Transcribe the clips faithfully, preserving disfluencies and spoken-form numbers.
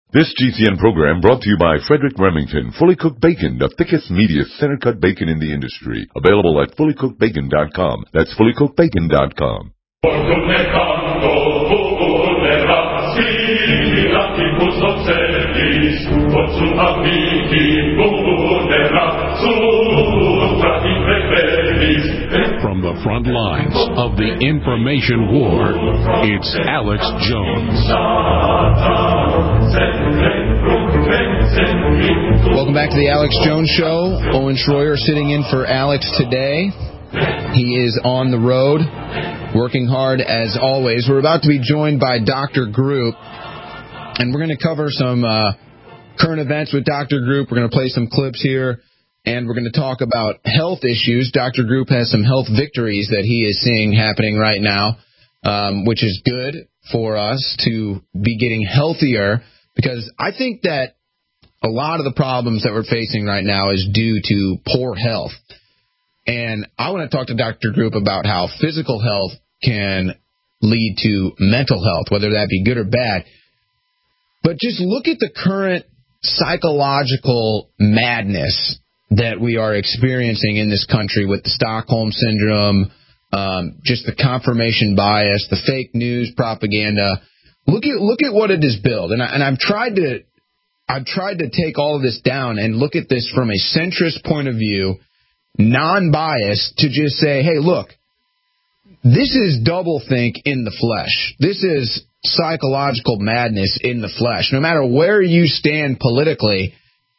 This G C N program brought to you by Frederick Remington, Fully Cooked Bacon, the thickest, meatiest, center-cut bacon in the industry. Available at fully cooked bacon dot com. That's fully cooked bacon dot com. From the front lines of the information war, it's Alex Jones. Welcome back to the Alex Jones Show. Owen Schroyer sitting in for Alex today. He is on the road, working hard as always. We're about to be joined by Doctor Group, and we're going to cover some uh, current events with Doctor Group. We're going to play some clips here, and we're going to talk about health issues. Doctor Group has some health victories that he is seeing happening right now, um, which is good for us to be getting healthier, because I think that a lot of the problems that we're facing right now is due to poor health. And I want to talk to Doctor Group about how physical health can lead to mental health, whether that be good or bad. But just look at the current psychological madness that we are experiencing in this country with the Stockholm Syndrome, um, just the confirmation bias, the fake news propaganda. Look at look at what it is built. And, I, and I've tried to I've tried to take all of this down and look at this from a centrist point of view, non-biased, to just say, hey, look, this is doublethink in the flesh. This is psychological madness in the flesh. No matter where you stand politically,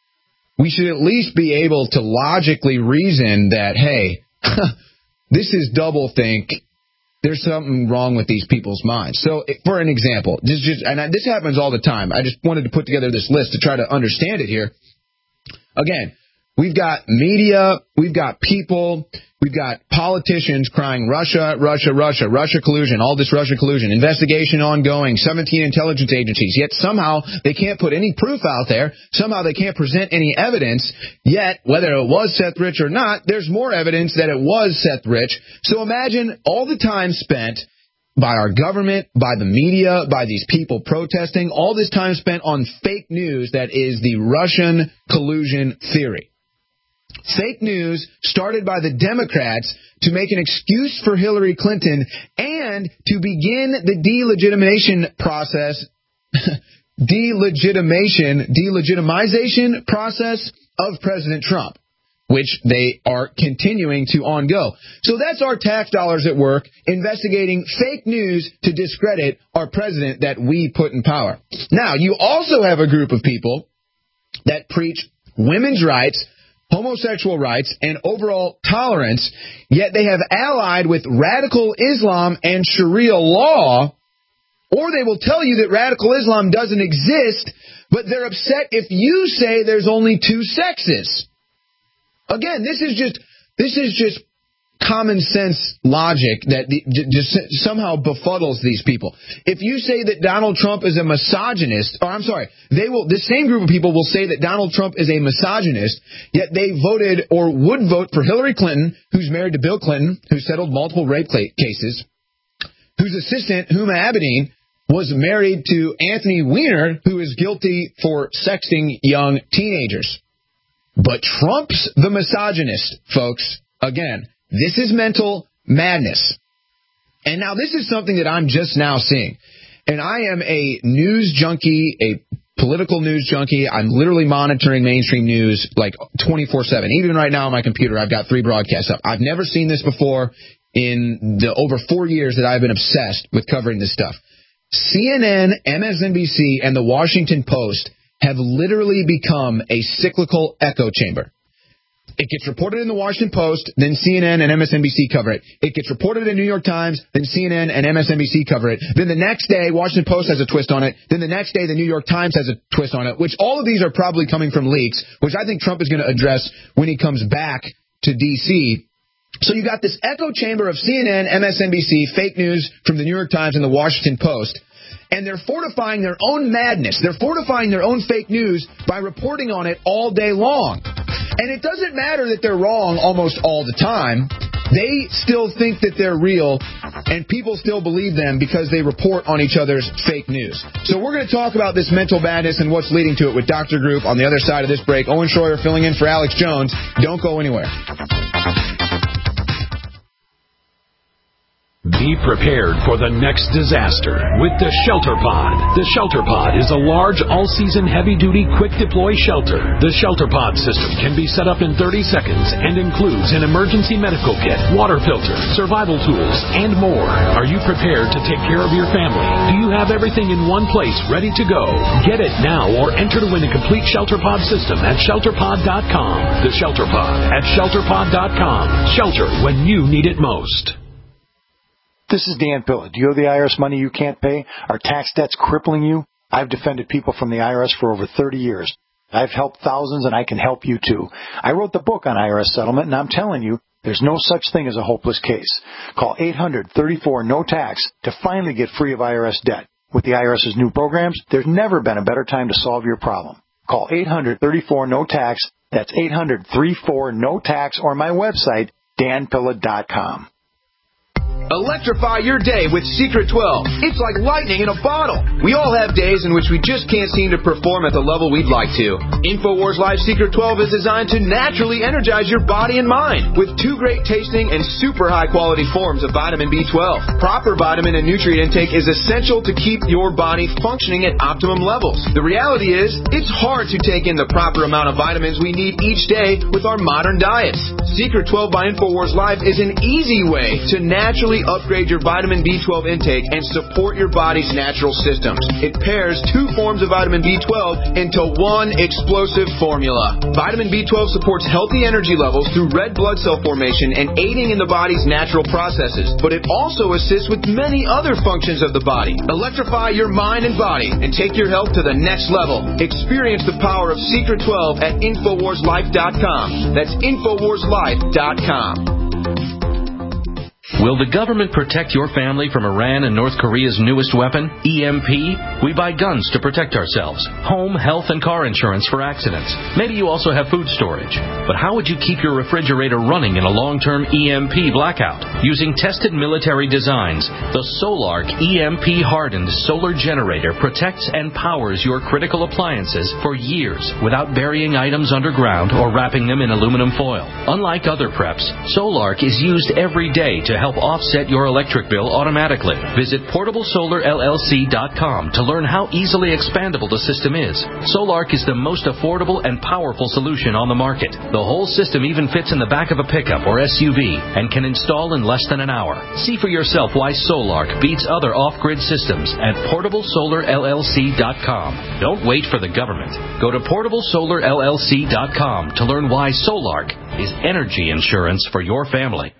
we should at least be able to logically reason that, hey, this is doublethink. There's something wrong with these people's minds. So, for an example, this just, and I, this happens all the time. I just wanted to put together this list to try to understand it here. Again, we've got media, we've got people, we've got politicians crying Russia, Russia, Russia, Russia collusion, all this Russia collusion, investigation ongoing, seventeen intelligence agencies, yet somehow they can't put any proof out there, somehow they can't present any evidence, yet whether it was Seth Rich or not, there's more evidence that it was Seth Rich. So imagine all the time spent by our government, by the media, by these people protesting, all this time spent on fake news that is the Russian collusion theory. Fake news started by the Democrats to make an excuse for Hillary Clinton and to begin the delegitimation process, delegitimation, delegitimization process of President Trump, which they are continuing to ongo. So that's our tax dollars at work investigating fake news to discredit our president that we put in power. Now, you also have a group of people that preach women's rights, homosexual rights, and overall tolerance, yet they have allied with radical Islam and Sharia law, or they will tell you that radical Islam doesn't exist, but they're upset if you say there's only two sexes. Again, this is just this is just common sense logic that the, just somehow befuddles these people. If you say that Donald Trump is a misogynist, or I'm sorry, they will. This same group of people will say that Donald Trump is a misogynist, yet they voted or would vote for Hillary Clinton, who's married to Bill Clinton, who settled multiple rape cases, whose assistant, Huma Abedin, was married to Anthony Weiner, who is guilty for sexting young teenagers. But Trump's the misogynist, folks. Again, this is mental madness. And now this is something that I'm just now seeing. And I am a news junkie, a political news junkie. I'm literally monitoring mainstream news like twenty-four seven. Even right now on my computer, I've got three broadcasts up. I've never seen this before in the over four years that I've been obsessed with covering this stuff. C N N, M S N B C, and the Washington Post have literally become a cyclical echo chamber. It gets reported in the Washington Post, then C N N and M S N B C cover it. It gets reported in New York Times, then C N N and M S N B C cover it. Then the next day, Washington Post has a twist on it. Then the next day, the New York Times has a twist on it, which all of these are probably coming from leaks, which I think Trump is going to address when he comes back to D C. So you got this echo chamber of C N N, M S N B C, fake news from the New York Times and the Washington Post. And they're fortifying their own madness. They're fortifying their own fake news by reporting on it all day long. And it doesn't matter that they're wrong almost all the time. they still think that they're real, and people still believe them because they report on each other's fake news. So we're going to talk about this mental madness and what's leading to it with Doctor Group on the other side of this break. Owen Schroyer filling in for Alex Jones. Don't go anywhere. Be prepared for the next disaster with the Shelter Pod. The Shelter Pod is a large, all-season, heavy-duty, quick-deploy shelter. The Shelter Pod system can be set up in thirty seconds and includes an emergency medical kit, water filter, survival tools, and more. Are you prepared to take care of your family? Do you have everything in one place ready to go? Get it now or enter to win a complete Shelter Pod system at shelter pod dot com. The Shelter Pod at shelter pod dot com. Shelter when you need it most. This is Dan Pilla. Do you owe the I R S money you can't pay? Are tax debts crippling you? I've defended people from the I R S for over thirty years. I've helped thousands, and I can help you, too. I wrote the book on I R S settlement, and I'm telling you, there's no such thing as a hopeless case. Call eight hundred, thirty-four, no tax to finally get free of I R S debt. With the IRS's new programs, there's never been a better time to solve your problem. Call eight hundred, thirty-four, no tax. That's eight hundred, thirty-four, no tax, or my website, dan pilla dot com. Electrify your day with Secret twelve. It's like lightning in a bottle. We all have days in which we just can't seem to perform at the level we'd like to. InfoWars Life Secret twelve is designed to naturally energize your body and mind with two great tasting and super high-quality forms of vitamin B twelve. Proper vitamin and nutrient intake is essential to keep your body functioning at optimum levels. The reality is, it's hard to take in the proper amount of vitamins we need each day with our modern diets. Secret twelve by InfoWars Life is an easy way to naturally upgrade your vitamin B twelve intake and support your body's natural systems. It pairs two forms of vitamin B twelve into one explosive formula. Vitamin B twelve supports healthy energy levels through red blood cell formation and aiding in the body's natural processes, but it also assists with many other functions of the body. Electrify your mind and body and take your health to the next level. Experience the power of Secret twelve at infowars life dot com. That's infowars life dot com. Will the government protect your family from Iran and North Korea's newest weapon, E M P? We buy guns to protect ourselves, home, health, and car insurance for accidents. Maybe you also have food storage. But how would you keep your refrigerator running in a long-term E M P blackout? Using tested military designs, the Solark E M P-hardened solar generator protects and powers your critical appliances for years without burying items underground or wrapping them in aluminum foil. Unlike other preps, Solark is used every day to help offset your electric bill automatically. Visit portable solar L L C dot com to learn how easily expandable the system is. Solark is the most affordable and powerful solution on the market. The whole system even fits in the back of a pickup or S U V and can install in less than an hour. See for yourself why Solark beats other off-grid systems at portable solar L L C dot com. Don't wait for the government. Go to portable solar L L C dot com to learn why Solark is energy insurance for your family.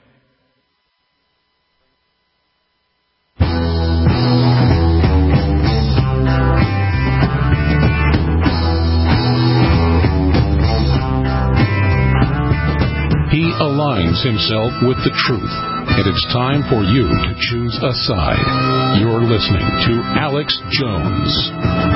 Aligns himself with the truth, and it's time for you to choose a side. You're listening to Alex Jones.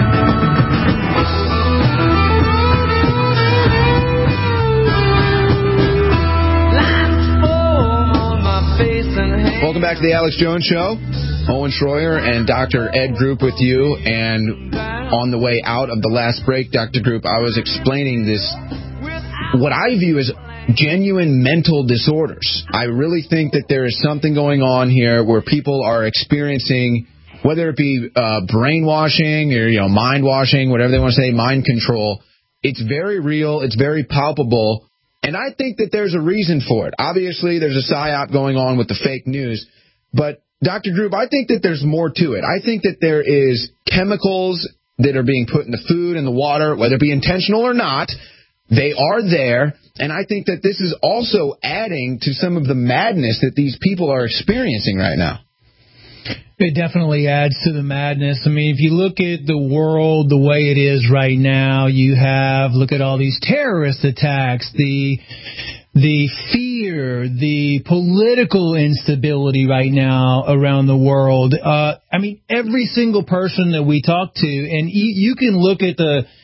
Welcome back to the Alex Jones Show. Owen Schroyer and Doctor Ed Group with you, and on the way out of the last break, Doctor Group, I was explaining this, what I view as genuine mental disorders. I really think that there is something going on here where people are experiencing, whether it be uh, brainwashing or, you know, mind washing, whatever they want to say, mind control. It's very real. It's very palpable. And I think that there's a reason for it. Obviously, there's a psyop going on with the fake news. But, Doctor Group, I think that there's more to it. I think that there is chemicals that are being put in the food and the water, whether it be intentional or not. They are there, and I think that this is also adding to some of the madness that these people are experiencing right now. It definitely adds to the madness. I mean, if you look at the world the way it is right now, you have, look at all these terrorist attacks, the the fear, the political instability right now around the world. Uh, I mean, every single person that we talk to, and you, you can look at the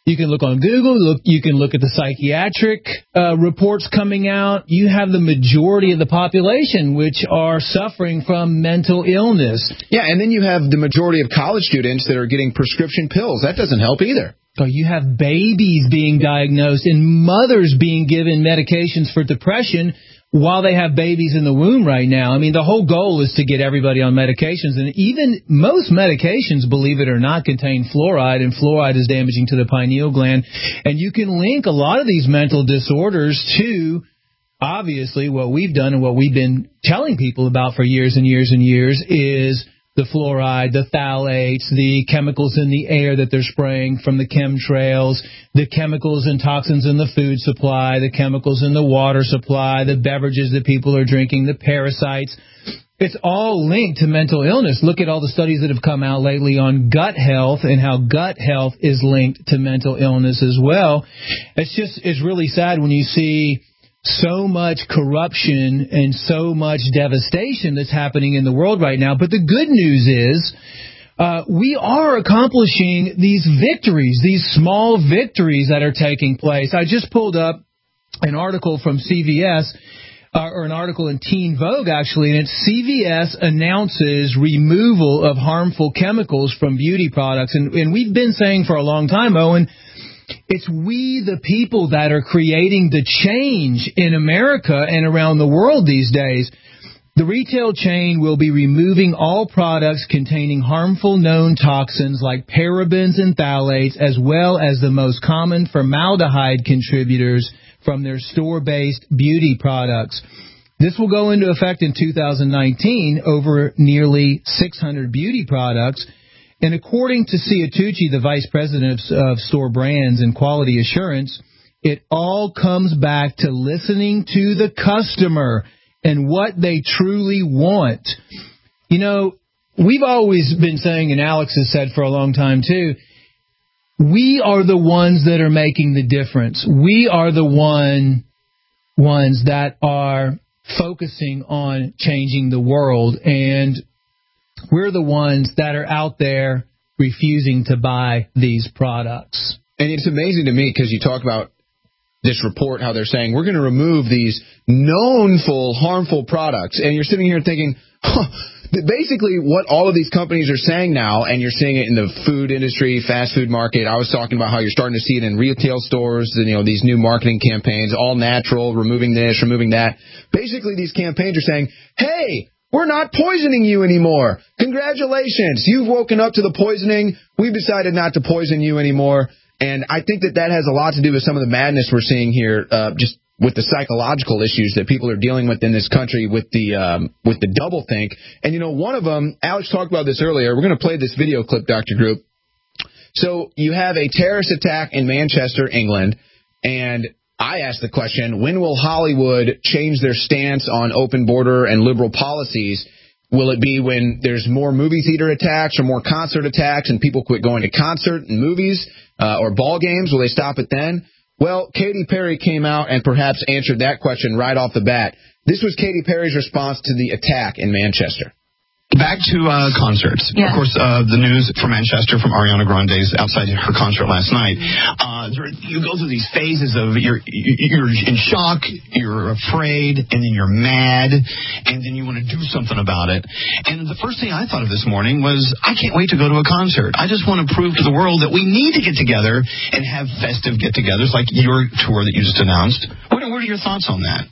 You can look on Google. Look, you can look at the psychiatric uh, reports coming out. You have the majority of the population which are suffering from mental illness. Yeah, and then you have the majority of college students that are getting prescription pills. That doesn't help either. So you have babies being diagnosed and mothers being given medications for depression while they have babies in the womb right now. I mean, the whole goal is to get everybody on medications. And even most medications, believe it or not, contain fluoride, and fluoride is damaging to the pineal gland. And you can link a lot of these mental disorders to, obviously, what we've done and what we've been telling people about for years and years and years is the fluoride, the phthalates, the chemicals in the air that they're spraying from the chemtrails, the chemicals and toxins in the food supply, the chemicals in the water supply, the beverages that people are drinking, the parasites. It's all linked to mental illness. Look at all the studies that have come out lately on gut health and how gut health is linked to mental illness as well. It's just, it's really sad when you see so much corruption and so much devastation that's happening in the world right now. But the good news is uh, we are accomplishing these victories, these small victories that are taking place. I just pulled up an article from C V S, uh, or an article in Teen Vogue, actually, and it's C V S announces removal of harmful chemicals from beauty products. And, and we've been saying for a long time, Owen, it's we, the people, that are creating the change in America and around the world these days. The retail chain will be removing all products containing harmful known toxins like parabens and phthalates, as well as the most common formaldehyde contributors from their store-based beauty products. This will go into effect in two thousand nineteen over nearly six hundred beauty products. And according to Sia Tucci, the vice president of, of store brands and quality assurance, it all comes back to listening to the customer and what they truly want. You know, we've always been saying, and Alex has said for a long time too, we are the ones that are making the difference. We are the one ones that are focusing on changing the world, and we're the ones that are out there refusing to buy these products. And it's amazing to me because you talk about this report, how they're saying we're going to remove these known full harmful products. And you're sitting here thinking, huh, basically what all of these companies are saying now, and you're seeing it in the food industry, fast food market. I was talking about how you're starting to see it in retail stores, and, you know, these new marketing campaigns, all natural, removing this, removing that. Basically, these campaigns are saying, hey, we're not poisoning you anymore. Congratulations. You've woken up to the poisoning. We've decided not to poison you anymore. And I think that that has a lot to do with some of the madness we're seeing here, uh, just with the psychological issues that people are dealing with in this country with the um, with the doublethink. And, you know, one of them, Alex talked about this earlier. We're going to play this video clip, Doctor Group. So you have a terrorist attack in Manchester, England, and I asked the question, when will Hollywood change their stance on open border and liberal policies? Will it be when there's more movie theater attacks or more concert attacks and people quit going to concert and movies uh, or ball games? Will they stop it then? Well, Katy Perry came out and perhaps answered that question right off the bat. This was Katy Perry's response to the attack in Manchester. Back to uh, concerts. Yeah. Of course, uh, the news from Manchester from Ariana Grande's outside her concert last night. Uh, you go through these phases of you're you're in shock, you're afraid, and then you're mad, and then you want to do something about it. And the first thing I thought of this morning was, I can't wait to go to a concert. I just want to prove to the world that we need to get together and have festive get-togethers like your tour that you just announced. What, what are your thoughts on that?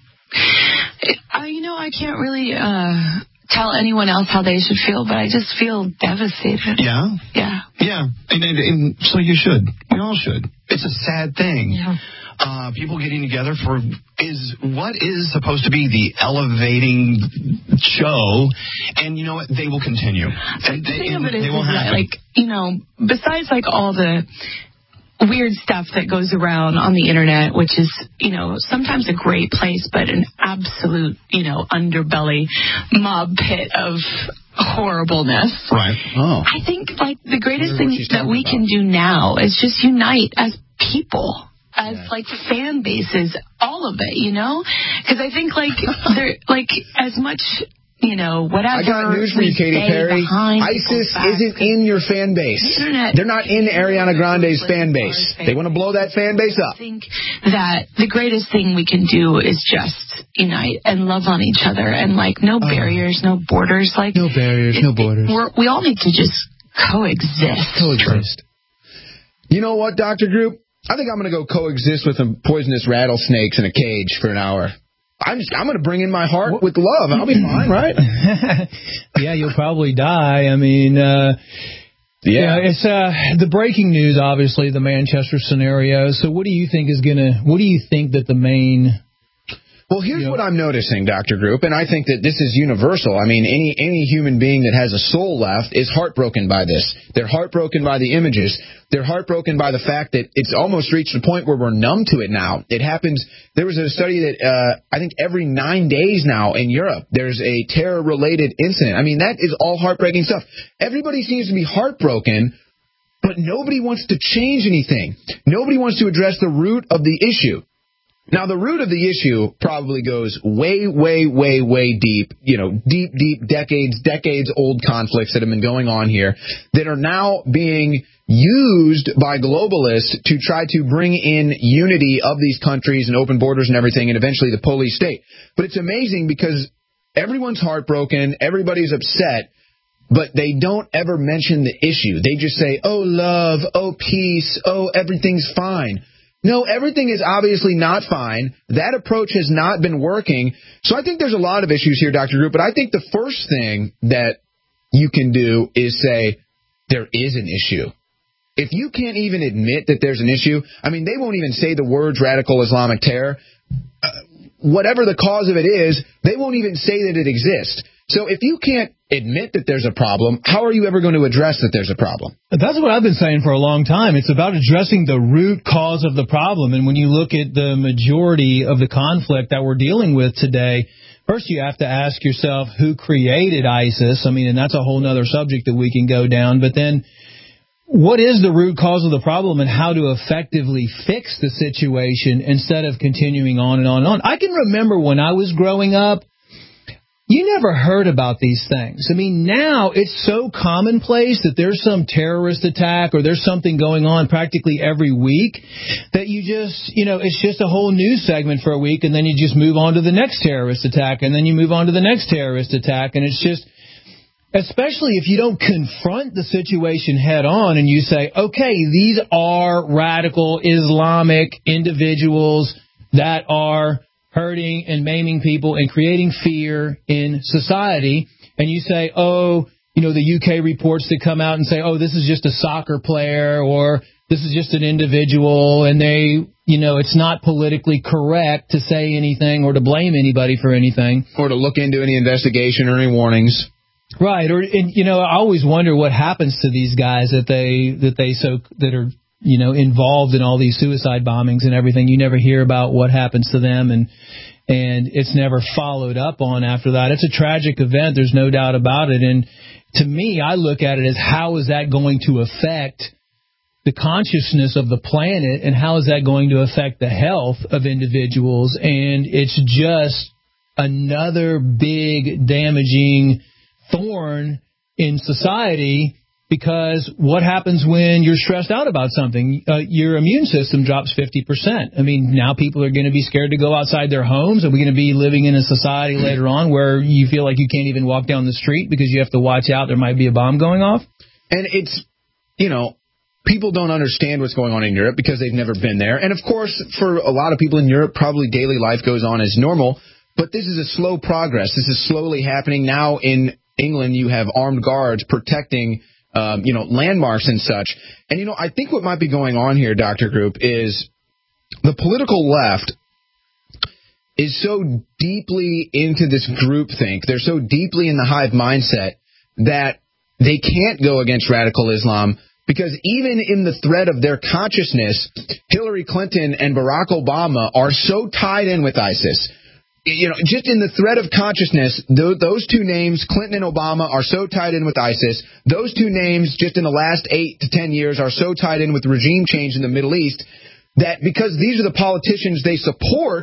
Uh, you know, I can't really Uh... tell anyone else how they should feel, but I just feel devastated. Yeah? Yeah. Yeah. And, and, and so you should. We all should. It's a sad thing. Yeah. Uh, people getting together for is what is supposed to be the elevating show, and you know what? They will continue. The they, thing of it is, they will is that, happen. like, you know, besides like all the weird stuff that goes around on the internet, which is, you know, sometimes a great place, but an absolute, you know, underbelly mob pit of horribleness. Right. Oh. I think, like, the greatest thing that we about. can do now is just unite as people, as, yeah. like, fan bases, all of it, you know? Because I think, like, there, like, as much you know, whatever. I got news for you, Katy Perry. ISIS isn't in your fan base. The They're not in Ariana Grande's fan base. They want to blow that fan base up. I think that the greatest thing we can do is just unite and love on each other, and like no barriers, no borders. Like no barriers, it, no borders. We're, we all need to just coexist. Coexist. You know what, Doctor Group? I think I'm going to go coexist with some poisonous rattlesnakes in a cage for an hour. I'm just, I'm going to bring in my heart with love. I'll be fine, right? Yeah, you'll probably die. I mean, uh, yeah, yeah it's uh, the breaking news, obviously, the Manchester scenario. So what do you think is going to, what do you think that the main... Well, here's you know, what I'm noticing, Doctor Group, and I think that this is universal. I mean, any any human being that has a soul left is heartbroken by this. They're heartbroken by the images. They're heartbroken by the fact that it's almost reached a point where we're numb to it now. It happens. There was a study that uh, I think every nine days now in Europe, there's a terror-related incident. I mean, that is all heartbreaking stuff. Everybody seems to be heartbroken, but nobody wants to change anything. Nobody wants to address the root of the issue. Now, the root of the issue probably goes way, way, way, way deep, you know, deep, deep, decades, decades old conflicts that have been going on here that are now being used by globalists to try to bring in unity of these countries and open borders and everything, and eventually the police state. But it's amazing because everyone's heartbroken, everybody's upset, but they don't ever mention the issue. They just say, oh, love, oh, peace, oh, everything's fine. No, everything is obviously not fine. That approach has not been working. So I think there's a lot of issues here, Doctor Group, but I think the first thing that you can do is say there is an issue. If you can't even admit that there's an issue, I mean, they won't even say the words radical Islamic terror. Uh, whatever the cause of it is, they won't even say that it exists. So if you can't admit that there's a problem, how are you ever going to address that there's a problem? That's what I've been saying for a long time. It's about addressing the root cause of the problem. And when you look at the majority of the conflict that we're dealing with today, first you have to ask yourself who created ISIS. I mean, and that's a whole other subject that we can go down. But then what is the root cause of the problem and how to effectively fix the situation instead of continuing on and on and on? I can remember when I was growing up, you never heard about these things. I mean, now it's so commonplace that there's some terrorist attack or there's something going on practically every week that you just, you know, it's just a whole news segment for a week, and then you just move on to the next terrorist attack, and then you move on to the next terrorist attack, and it's just, especially if you don't confront the situation head on and you say, okay, these are radical Islamic individuals that are hurting and maiming people and creating fear in society, and you say, oh, you know, the U K reports that come out and say, oh, this is just a soccer player or this is just an individual, and they, you know, it's not politically correct to say anything or to blame anybody for anything. Or to look into any investigation or any warnings. Right. Or, and, you know, I always wonder what happens to these guys that they, that they so, that are, you know, involved in all these suicide bombings and everything. You never hear about what happens to them, and and it's never followed up on after that. It's a tragic event. There's no doubt about it. And to me, I look at it as how is that going to affect the consciousness of the planet, and how is that going to affect the health of individuals? And it's just another big damaging thorn in society. Because what happens when you're stressed out about something? Uh, your immune system drops fifty percent. I mean, now people are going to be scared to go outside their homes. Are we going to be living in a society later on where you feel like you can't even walk down the street because you have to watch out, there might be a bomb going off? And it's, you know, people don't understand what's going on in Europe because they've never been there. And, of course, for a lot of people in Europe, probably daily life goes on as normal. But this is a slow progress. This is slowly happening. Now in England, you have armed guards protecting Um, you know, landmarks and such. And, you know, I think what might be going on here, Doctor Group, is the political left is so deeply into this groupthink. They're so deeply in the hive mindset that they can't go against radical Islam because even in the thread of their consciousness, Hillary Clinton and Barack Obama are so tied in with ISIS. You know, just in the thread of consciousness, th- those two names, Clinton and Obama, are so tied in with ISIS. Those two names, just in the last eight to ten years, are so tied in with regime change in the Middle East that because these are the politicians they support,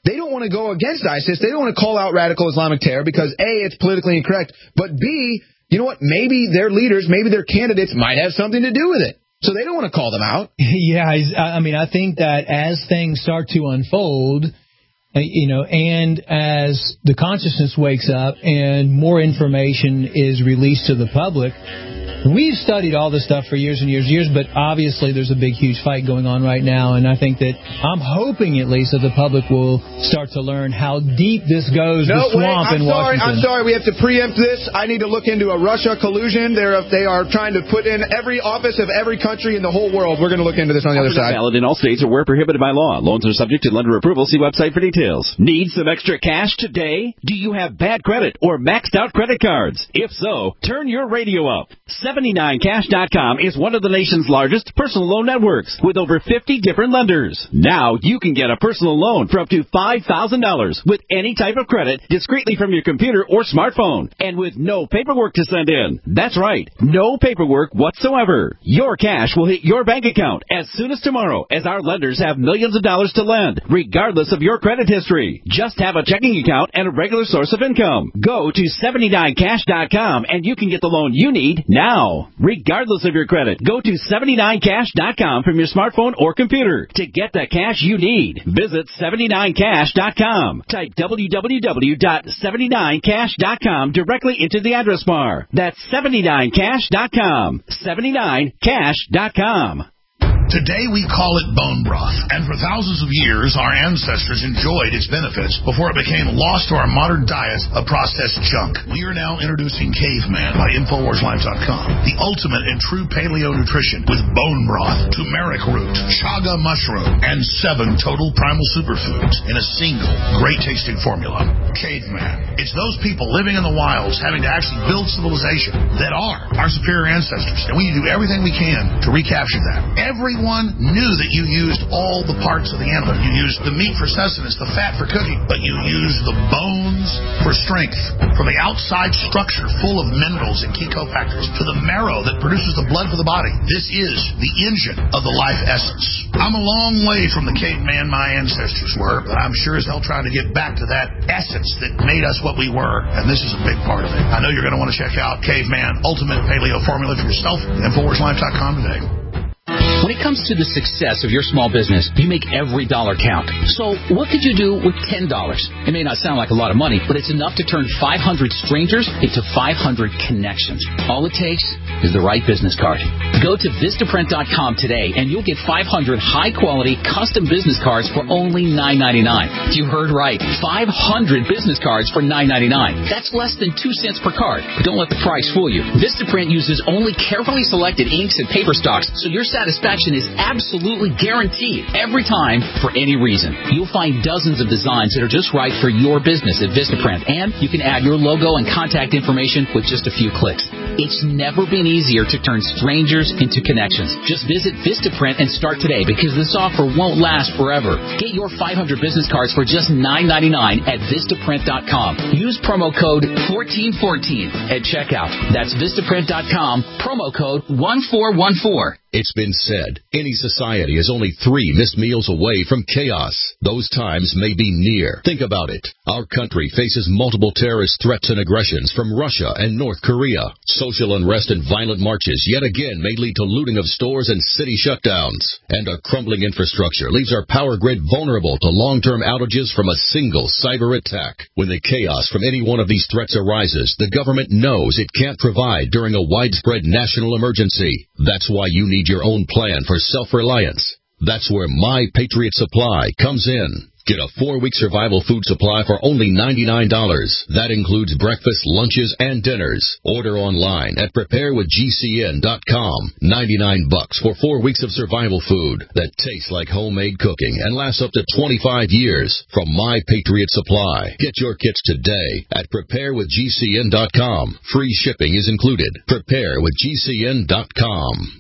they don't want to go against ISIS. They don't want to call out radical Islamic terror because, A, it's politically incorrect, but B, you know what, maybe their leaders, maybe their candidates might have something to do with it. So they don't want to call them out. Yeah, I mean, I think that as things start to unfold, you know, and as the consciousness wakes up and more information is released to the public, we've studied all this stuff for years and years and years, but obviously there's a big, huge fight going on right now, and I think that I'm hoping at least that the public will start to learn how deep this goes, no, the swamp wait, I'm in sorry, Washington. I'm sorry, we have to preempt this. I need to look into a Russia collusion. They're, they are trying to put in every office of every country in the whole world. We're going to look into this on the other side. Valid in all states or where prohibited by law. Loans are subject to lender approval. See website for details. Need some extra cash today? Do you have bad credit or maxed out credit cards? If so, turn your radio up. seventy-nine cash dot com is one of the nation's largest personal loan networks with over fifty different lenders. Now you can get a personal loan for up to five thousand dollars with any type of credit discreetly from your computer or smartphone and with no paperwork to send in. That's right, no paperwork whatsoever. Your cash will hit your bank account as soon as tomorrow, as our lenders have millions of dollars to lend, regardless of your credit history. Just have a checking account and a regular source of income. Go to seventy-nine cash dot com and you can get the loan you need now. Regardless of your credit, go to seventy-nine cash dot com from your smartphone or computer to get the cash you need. Visit seventy-nine cash dot com. Type w w w dot seventy-nine cash dot com directly into the address bar. That's seventy-nine cash dot com. seventy-nine cash dot com. Today we call it bone broth, and for thousands of years our ancestors enjoyed its benefits before it became lost to our modern diet of processed junk. We are now introducing Caveman by Infowars Life dot com, the ultimate and true paleo nutrition with bone broth, turmeric root, chaga mushroom, and seven total primal superfoods in a single great-tasting formula. Caveman. It's those people living in the wilds having to actually build civilization that are our superior ancestors, and we do everything we can to recapture that. Every Everyone knew that you used all the parts of the animal. You used the meat for sustenance, the fat for cooking, but you used the bones for strength. From the outside structure full of minerals and key cofactors to the marrow that produces the blood for the body. This is the engine of the life essence. I'm a long way from the caveman my ancestors were, but I'm sure as hell trying to get back to that essence that made us what we were, and this is a big part of it. I know you're going to want to check out Caveman Ultimate Paleo Formula for yourself at Infowars Life dot com today. When it comes to the success of your small business, you make every dollar count. So what could you do with ten dollars? It may not sound like a lot of money, but it's enough to turn five hundred strangers into five hundred connections. All it takes is the right business card. Go to Vistaprint dot com today, and you'll get five hundred high-quality custom business cards for only nine ninety-nine. You heard right. five hundred business cards for nine ninety-nine. That's less than two cents per card. But don't let the price fool you. Vistaprint uses only carefully selected inks and paper stocks, so your satisfaction is absolutely guaranteed every time for any reason. You'll find dozens of designs that are just right for your business at Vistaprint, and you can add your logo and contact information with just a few clicks. It's never been easier to turn strangers into connections. Just visit Vistaprint and start today, because this offer won't last forever. Get your five hundred business cards for just nine ninety-nine at Vistaprint dot com. Use promo code fourteen fourteen at checkout. That's Vistaprint dot com, promo code one four one four. It's been said, any society is only three missed meals away from chaos. Those times may be near. Think about it. Our country faces multiple terrorist threats and aggressions from Russia and North Korea. Social unrest and violent marches yet again may lead to looting of stores and city shutdowns. And our crumbling infrastructure leaves our power grid vulnerable to long-term outages from a single cyber attack. When the chaos from any one of these threats arises, the government knows it can't provide during a widespread national emergency. That's why you need your own plan for self-reliance. That's where My Patriot Supply comes in. Get a four-week survival food supply for only ninety-nine dollars. That includes breakfast, lunches, and dinners. Order online at prepare with G C N dot com. ninety-nine bucks for four weeks of survival food that tastes like homemade cooking and lasts up to twenty-five years from My Patriot Supply. Get your kits today at prepare with G C N dot com. Free shipping is included. prepare with G C N dot com.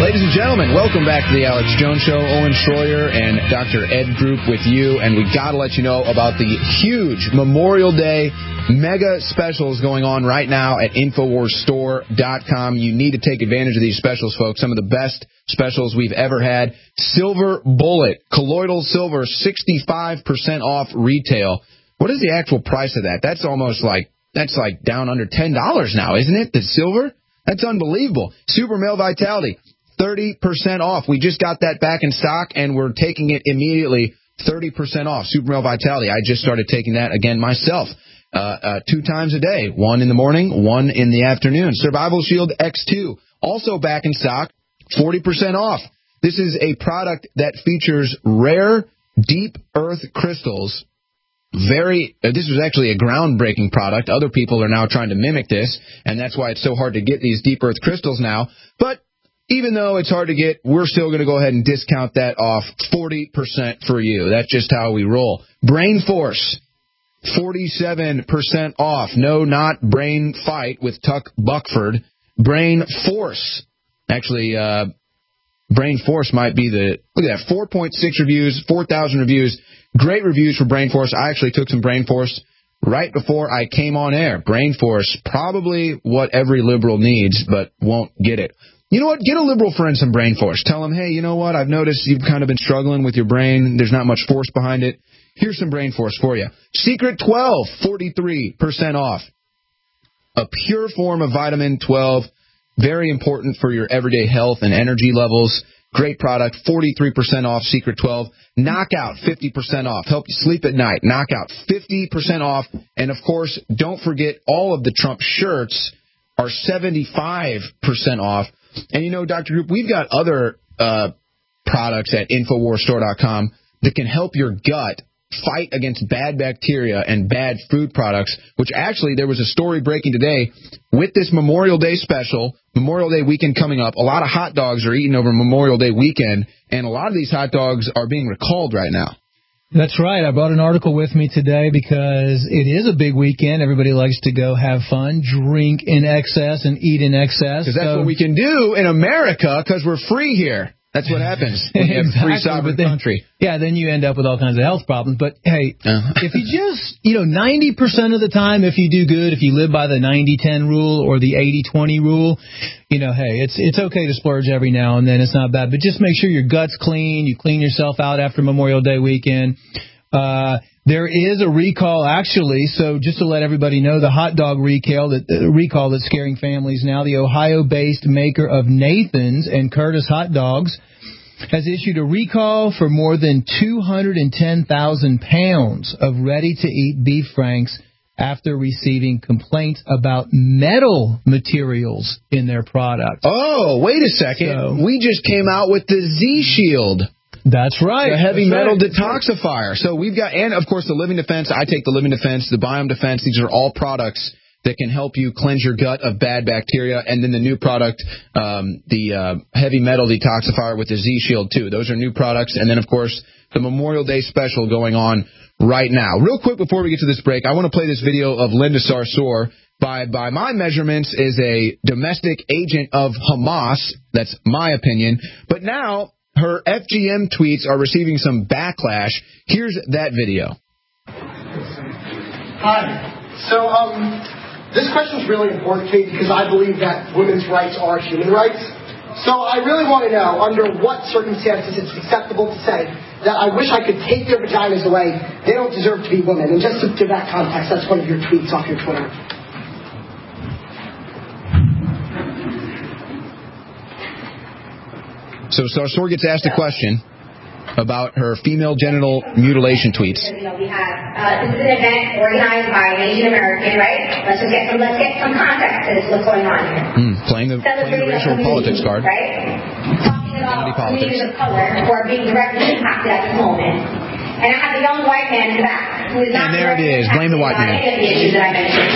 Ladies and gentlemen, welcome back to the Alex Jones Show. Owen Schroyer and Doctor Ed Group with you, and we got to let you know about the huge Memorial Day mega specials going on right now at Infowars Store dot com. You need to take advantage of these specials, folks. Some of the best specials we've ever had. Silver Bullet, colloidal silver, sixty-five percent off retail. What is the actual price of that? That's almost like, that's like down under ten dollars now, isn't it? The silver? That's unbelievable. Super Male Vitality, thirty percent off. We just got that back in stock, and we're taking it immediately, thirty percent off. Super Male Vitality. I just started taking that again myself. Uh, uh, two times a day, one in the morning, one in the afternoon. Survival Shield X two, also back in stock, forty percent off. This is a product that features rare deep earth crystals. Very, uh, this was actually a groundbreaking product. Other people are now trying to mimic this, and that's why it's so hard to get these deep earth crystals now. But even though it's hard to get, we're still going to go ahead and discount that off forty percent for you. That's just how we roll. Brain Force, forty-seven percent off. No, not Brain Fight with Tuck Buckford. Brain Force. Actually, uh, Brain Force might be the, look at that, four point six reviews, four thousand reviews. Great reviews for Brain Force. I actually took some Brain Force right before I came on air. Brain Force, probably what every liberal needs, but won't get it. You know what? Get a liberal friend some Brain Force. Tell them, hey, you know what? I've noticed you've kind of been struggling with your brain. There's not much force behind it. Here's some Brain Force for you. Secret twelve, forty-three percent off. A pure form of vitamin twelve. Very important for your everyday health and energy levels. Great product, forty-three percent off Secret twelve. Knockout, fifty percent off. Help you sleep at night. Knockout, fifty percent off. And, of course, don't forget all of the Trump shirts are seventy-five percent off. And, you know, Doctor Group, we've got other uh, products at Infowars Store dot com that can help your gut fight against bad bacteria and bad food products, which actually there was a story breaking today with this Memorial Day special, Memorial Day weekend coming up. A lot of hot dogs are eaten over Memorial Day weekend, and a lot of these hot dogs are being recalled right now. That's right. I brought an article with me today because it is a big weekend. Everybody likes to go have fun, drink in excess, and eat in excess. Because that's so, what we can do in America because we're free here. That's what happens when you have a free sovereign then, country. Yeah, then you end up with all kinds of health problems. But, hey, uh-huh. if you just, you know, ninety percent of the time, if you do good, if you live by the ninety ten rule or the eighty twenty rule, you know, hey, it's it's okay to splurge every now and then. It's not bad. But just make sure your gut's clean. You clean yourself out after Memorial Day weekend. Uh, there is a recall, actually, so just to let everybody know, the hot dog recall, that, uh, recall that's scaring families now, the Ohio-based maker of Nathan's and Curtis hot dogs has issued a recall for more than two hundred ten thousand pounds of ready-to-eat beef franks after receiving complaints about metal materials in their product. Oh, wait a second. So, we just came out with the Z-Shield. That's right. The heavy That's metal right. detoxifier. So we've got, and of course the Living Defense. I take the Living Defense, the Biome Defense. These are all products that can help you cleanse your gut of bad bacteria. And then the new product, um, the uh, heavy metal detoxifier with the Z-Shield too. Those are new products. And then of course the Memorial Day special going on right now. Real quick before we get to this break, I want to play this video of Linda Sarsour. By by my measurements, is a domestic agent of Hamas. That's my opinion. But now her F G M tweets are receiving some backlash. Here's that video. Hi. So, um, this question is really important to me because I believe that women's rights are human rights. So I really want to know under what circumstances it's acceptable to say that I wish I could take their vaginas away. They don't deserve to be women. And just to give that context, that's one of your tweets off your Twitter. So Sarsour gets asked a question about her female genital mutilation tweets. You know, we have, uh, this is an event organized by an Asian American, right? Let's just get some, let's get some context to this, what's going on here. Mm, playing the, playing the racial politics card. Right? Talking about communities of color who are being directly impacted at this moment. And I have a young white man in the back who is not and there it is. Blame the white man. Any of the issues that I mentioned.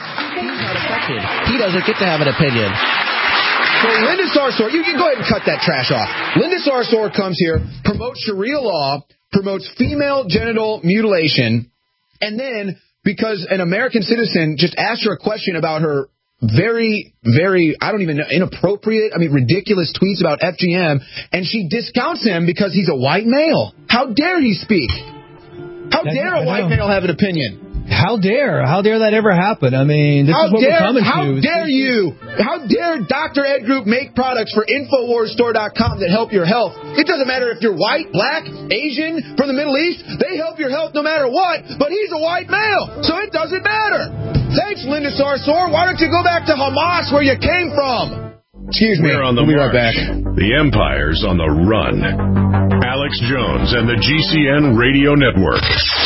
He doesn't get to have an opinion. So Linda Sarsour, you can go ahead and cut that trash off. Linda Sarsour comes here, promotes Sharia law, promotes female genital mutilation, and then because an American citizen just asked her a question about her very, very, I don't even know, inappropriate, I mean, ridiculous tweets about F G M, and she discounts him because he's a white male. How dare he speak? How dare a white male have an opinion? How dare? How dare that ever happen? I mean, this how is what dare, we're coming how to. How dare you? How dare Doctor Ed Group make products for Infowars Store dot com that help your health? It doesn't matter if you're white, black, Asian, from the Middle East. They help your health no matter what, but he's a white male, so it doesn't matter. Thanks, Linda Sarsour. Why don't you go back to Hamas where you came from? Excuse me. We're on the we'll be march. right back. The Empire's on the run. Alex Jones and the G C N Radio Network.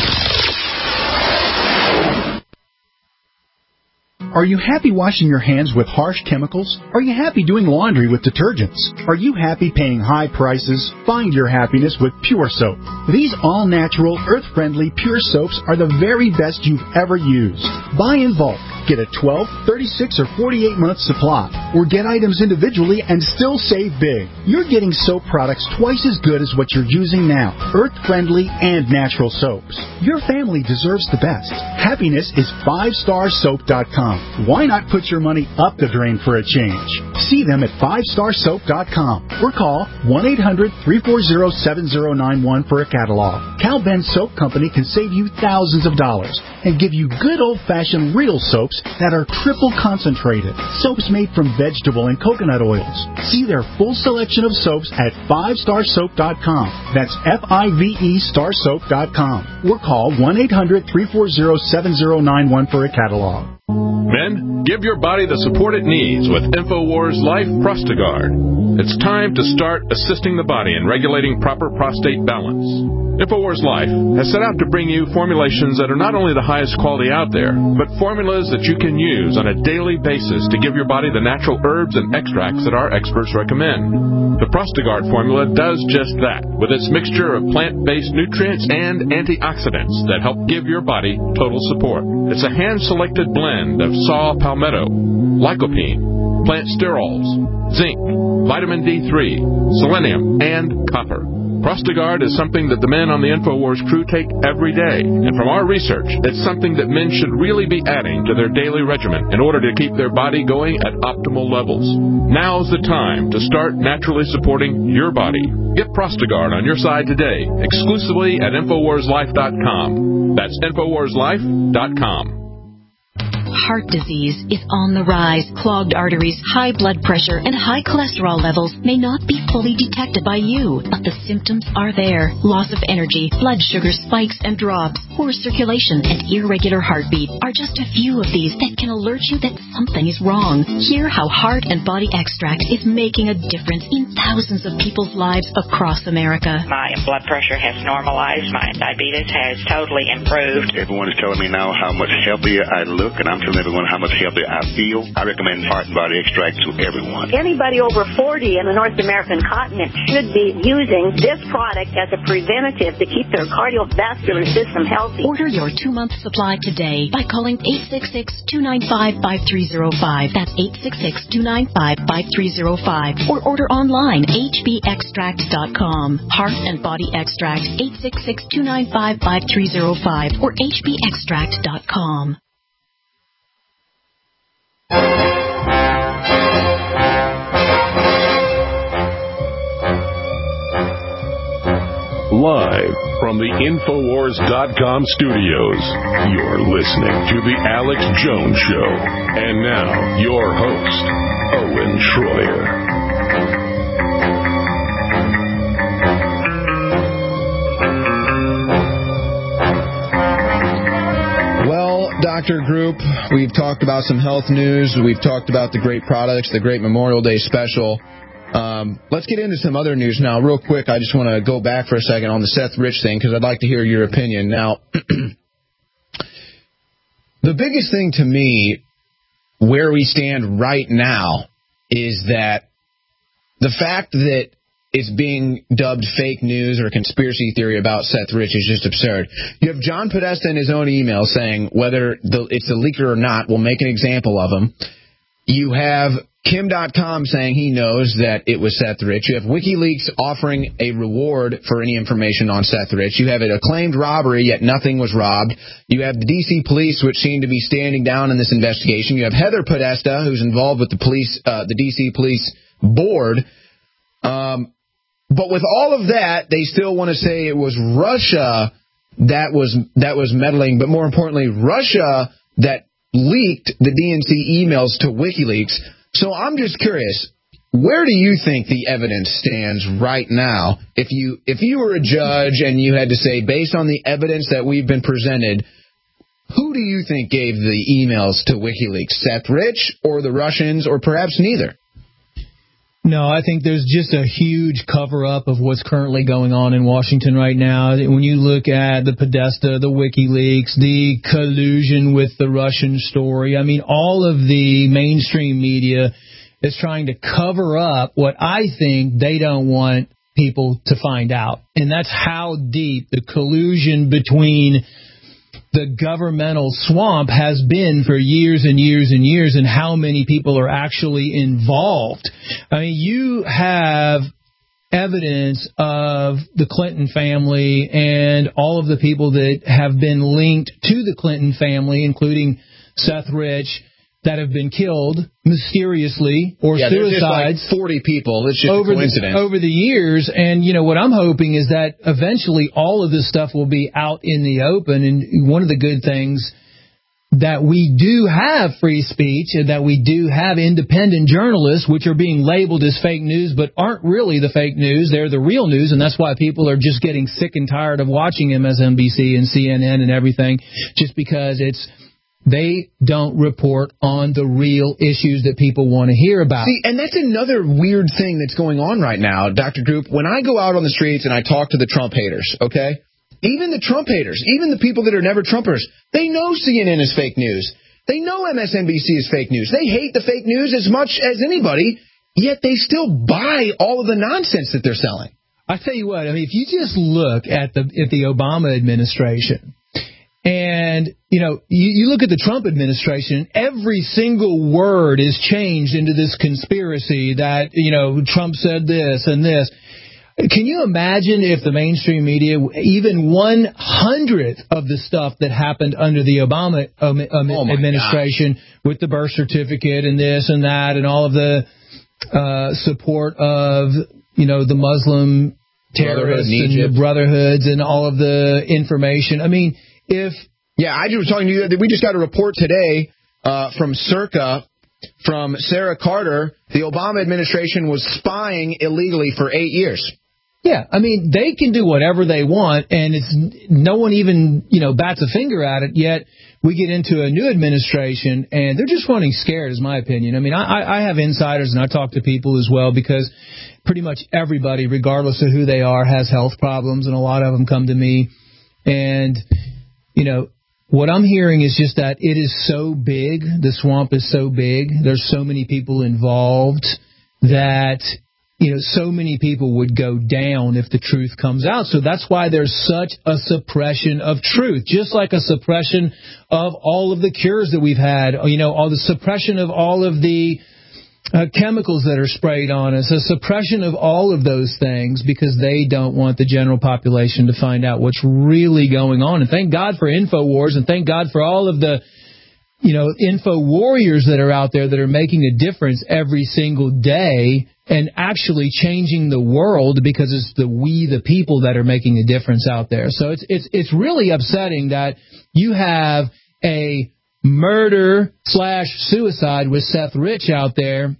Are you happy washing your hands with harsh chemicals? Are you happy doing laundry with detergents? Are you happy paying high prices? Find your happiness with Pure Soap. These all-natural, earth-friendly Pure Soaps are the very best you've ever used. Buy in bulk. Get a twelve, thirty-six, or forty-eight month supply. Or get items individually and still save big. You're getting soap products twice as good as what you're using now. Earth-friendly and natural soaps. Your family deserves the best. Happiness is five star soap dot com. Why not put your money up the drain for a change? See them at five star soap dot com or call one eight hundred, three four zero, seven zero nine one for a catalog. Cal Ben Soap Company can save you thousands of dollars and give you good old-fashioned real soaps that are triple concentrated. Soaps made from vegetable and coconut oils. See their full selection of soaps at five star soap dot com. That's F I V E star soap dot com. Or call one eight hundred, three four zero, seven zero nine one for a catalog. Men, give your body the support it needs with InfoWars Life Prostagard. It's time to start assisting the body in regulating proper prostate balance. InfoWars Life has set out to bring you formulations that are not only the highest quality out there, but formulas that you can use on a daily basis to give your body the natural herbs and extracts that our experts recommend. The Prostagard formula does just that, with its mixture of plant-based nutrients and antioxidants that help give your body total support. It's a hand-selected blend of saw palmetto, lycopene, plant sterols, zinc, vitamin D three, selenium, and copper. Prostagard is something that the men on the InfoWars crew take every day, and from our research, it's something that men should really be adding to their daily regimen in order to keep their body going at optimal levels. Now's the time to start naturally supporting your body. Get Prostagard on your side today, exclusively at Infowars Life dot com. That's Infowars Life dot com. Heart disease is on the rise. Clogged arteries, high blood pressure, and high cholesterol levels may not be fully detected by you, but the symptoms are there. Loss of energy, blood sugar spikes and drops, poor circulation, and irregular heartbeat are just a few of these that can alert you that something is wrong. Hear how Heart and Body Extract is making a difference in thousands of people's lives across America. My blood pressure has normalized. My diabetes has totally improved. Everyone is telling me now how much healthier I look, and I'm telling everyone how much healthier I feel. I recommend Heart and Body Extract to everyone. Anybody over forty in the North American continent should be using this product as a preventative to keep their cardiovascular system healthy. Order your two-month supply today by calling eight six six, two nine five, five three zero five. That's eight six six, two nine five, five three zero five. Or order online, H B extract dot com. Heart and Body Extract, eight six six, two nine five, five three zero five or H B extract dot com. Live from the Infowars dot com studios, you're listening to The Alex Jones Show. And now, your host, Owen Schroyer. Doctor Group, we've talked about some health news. We've talked about the great products, the great Memorial Day special. Um, let's get into some other news now. Real quick, I just want to go back for a second on the Seth Rich thing because I'd like to hear your opinion. Now, the biggest thing to me where we stand right now is that the fact that it's being dubbed fake news or conspiracy theory about Seth Rich is just absurd. You have John Podesta in his own email saying whether the, it's a leaker or not, we'll make an example of him. You have Kim dot com saying he knows that it was Seth Rich. You have WikiLeaks offering a reward for any information on Seth Rich. You have an acclaimed robbery, yet nothing was robbed. You have the D C police, which seem to be standing down in this investigation. You have Heather Podesta, who's involved with the police, uh, the D C police board. Um, but with all of that, they still want to say it was Russia that was that was meddling, but more importantly, Russia that leaked the D N C emails to WikiLeaks. So I'm just curious, where do you think the evidence stands right now? If you if you were a judge and you had to say, based on the evidence that we've been presented, who do you think gave the emails to WikiLeaks? Seth Rich or the Russians, or perhaps neither? No, I think there's just a huge cover-up of what's currently going on in Washington right now. When you look at the Podesta, the WikiLeaks, the collusion with the Russian story, I mean, all of the mainstream media is trying to cover up what I think they don't want people to find out. And that's how deep the collusion between the governmental swamp has been for years and years and years, and how many people are actually involved. I mean, you have evidence of the Clinton family and all of the people that have been linked to the Clinton family, including Seth Rich, that have been killed mysteriously or yeah, suicides. Like forty people. It's just over a coincidence. The, over the years. And, you know, what I'm hoping is that eventually all of this stuff will be out in the open. And one of the good things that we do have free speech and that we do have independent journalists, which are being labeled as fake news, but aren't really the fake news. They're the real news. And that's why people are just getting sick and tired of watching M S N B C and C N N and everything, just because it's they don't report on the real issues that people want to hear about. See, and that's another weird thing that's going on right now, Doctor Group. When I go out on the streets and I talk to the Trump haters, okay, even the Trump haters, even the people that are never Trumpers, they know C N N is fake news. They know M S N B C is fake news. They hate the fake news as much as anybody, yet they still buy all of the nonsense that they're selling. I tell you what, I mean, if you just look at the at the Obama administration, and, you know, you, you look at the Trump administration, every single word is changed into this conspiracy that, you know, Trump said this and this. Can you imagine if the mainstream media, even one hundredth of the stuff that happened under the Obama um, um, oh administration God. with the birth certificate and this and that and all of the uh, support of, you know, the Muslim terrorists and the brotherhoods and all of the information. I mean, If yeah, I was talking to you that we just got a report today uh, from Circa, from Sarah Carter. The Obama administration was spying illegally for eight years. Yeah, I mean, they can do whatever they want, and it's no one even, you know, bats a finger at it. Yet we get into a new administration, and they're just running scared, is my opinion. I mean, I, I have insiders, and I talk to people as well, because pretty much everybody, regardless of who they are, has health problems, and a lot of them come to me. And you know, what I'm hearing is just that it is so big, the swamp is so big, there's so many people involved that, you know, so many people would go down if the truth comes out. So that's why there's such a suppression of truth, just like a suppression of all of the cures that we've had, you know, all the suppression of all of the Uh, chemicals that are sprayed on us, a suppression of all of those things, because they don't want the general population to find out what's really going on. And thank God for InfoWars, and thank God for all of the, you know, info warriors that are out there that are making a difference every single day and actually changing the world, because it's the we, the people, that are making a difference out there. So it's it's it's really upsetting that you have a murder slash suicide with Seth Rich out there,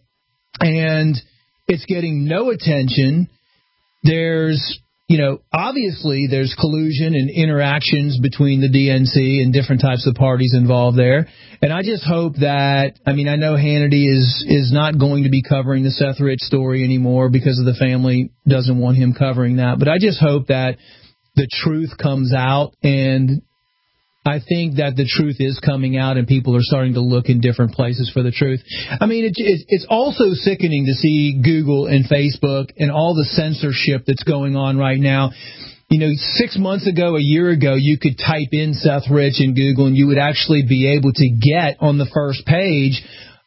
and it's getting no attention. There's, you know, obviously there's collusion and interactions between the D N C and different types of parties involved there. And I just hope that, I mean, I know Hannity is, is not going to be covering the Seth Rich story anymore because of the family doesn't want him covering that. But I just hope that the truth comes out, and I think that the truth is coming out, and people are starting to look in different places for the truth. I mean, it, it, it's also sickening to see Google and Facebook and all the censorship that's going on right now. You know, six months ago, a year ago, you could type in Seth Rich in Google, and you would actually be able to get on the first page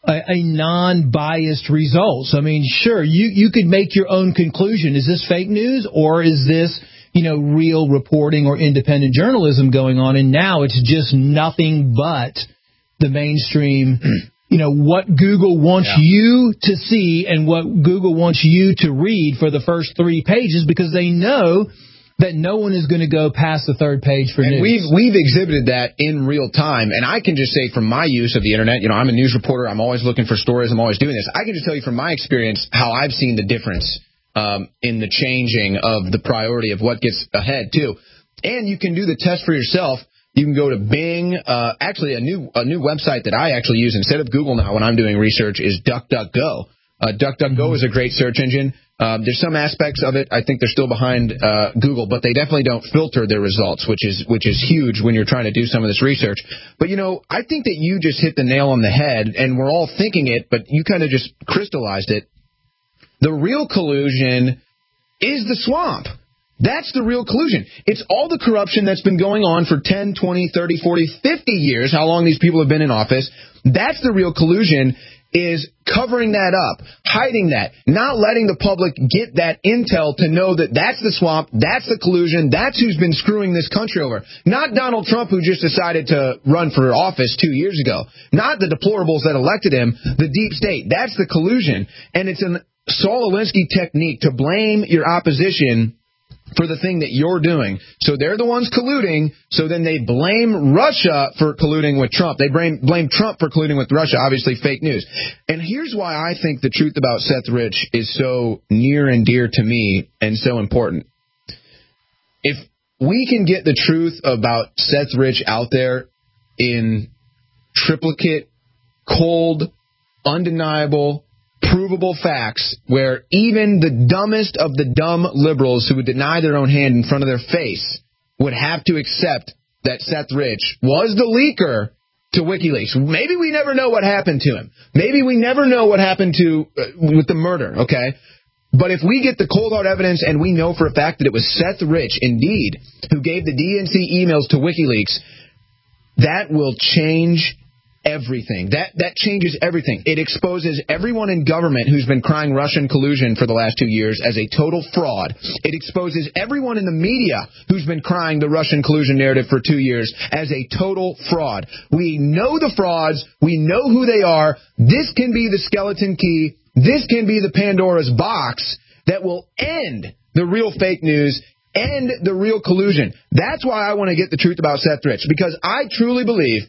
a, a non-biased results. I mean, sure, you, you could make your own conclusion. Is this fake news or is this, you know, real reporting or independent journalism going on? And now it's just nothing but the mainstream, you know, what Google wants yeah. you to see and what Google wants you to read for the first three pages because they know that no one is going to go past the third page for and news. We've, we've exhibited that in real time. And I can just say from my use of the Internet, you know, I'm a news reporter. I'm always looking for stories. I'm always doing this. I can just tell you from my experience how I've seen the difference um, in the changing of the priority of what gets ahead, too. And you can do the test for yourself. You can go to Bing. Uh, actually, a new a new website that I actually use instead of Google now when I'm doing research is DuckDuckGo. Uh, DuckDuckGo is a great search engine. Um, there's some aspects of it. I think they're still behind uh, Google, but they definitely don't filter their results, which is which is huge when you're trying to do some of this research. But, you know, I think that you just hit the nail on the head, and we're all thinking it, but you kind of just crystallized it. The real collusion is the swamp. That's the real collusion. It's all the corruption that's been going on for ten, twenty, thirty, forty, fifty years, how long these people have been in office. That's the real collusion, is covering that up, hiding that, not letting the public get that intel to know that that's the swamp, that's the collusion, that's who's been screwing this country over. Not Donald Trump, who just decided to run for office two years ago. Not the deplorables that elected him, the deep state. That's the collusion. And it's an Saul Alinsky technique to blame your opposition for the thing that you're doing. So they're the ones colluding, so then they blame Russia for colluding with Trump. They blame, blame Trump for colluding with Russia, obviously fake news. And here's why I think the truth about Seth Rich is so near and dear to me and so important. If we can get the truth about Seth Rich out there in triplicate, cold, undeniable, provable facts where even the dumbest of the dumb liberals who would deny their own hand in front of their face would have to accept that Seth Rich was the leaker to WikiLeaks. Maybe we never know what happened to him. Maybe we never know what happened to uh, with the murder, okay? But if we get the cold hard evidence and we know for a fact that it was Seth Rich, indeed, who gave the D N C emails to WikiLeaks, that will change everything. That that changes everything. It exposes everyone in government who's been crying Russian collusion for the last two years as a total fraud. It exposes everyone in the media who's been crying the Russian collusion narrative for two years as a total fraud. We know the frauds. We know who they are. This can be the skeleton key. This can be the Pandora's box that will end the real fake news, end the real collusion. That's why I want to get the truth about Seth Rich, because I truly believe